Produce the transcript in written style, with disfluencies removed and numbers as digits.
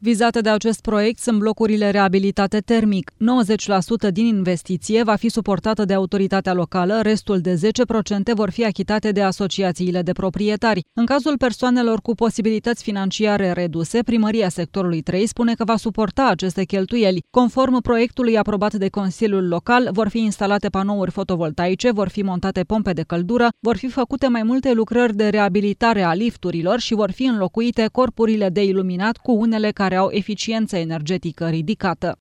Vizate de acest proiect sunt blocurile reabilitate termic. 90% din investiție va fi suportată de autoritatea locală, restul de 10% vor fi achitate de asociațiile de proprietari. În cazul persoanelor cu posibilități financiare reduse, primăria sectorului 3 spune că va suporta aceste cheltuieli. Conform proiectului aprobat de Consiliul Local, vor fi instalate panouri fotovoltaice, vor fi montate pompe de căldură, vor fi făcute mai multe lucrări de reabilitare a lifturilor și vor fi înlocuite corpurile de iluminat cu unele care au eficiență energetică ridicată.